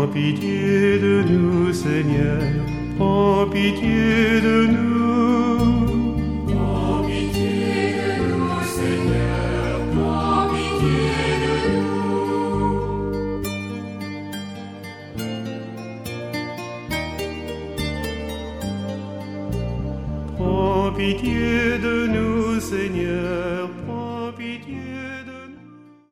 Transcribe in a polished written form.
pitié de nous, Seigneur, prends pitié de nous. Prends pitié de nous, Seigneur, prends pitié de nous. Prends pitié de nous, Seigneur,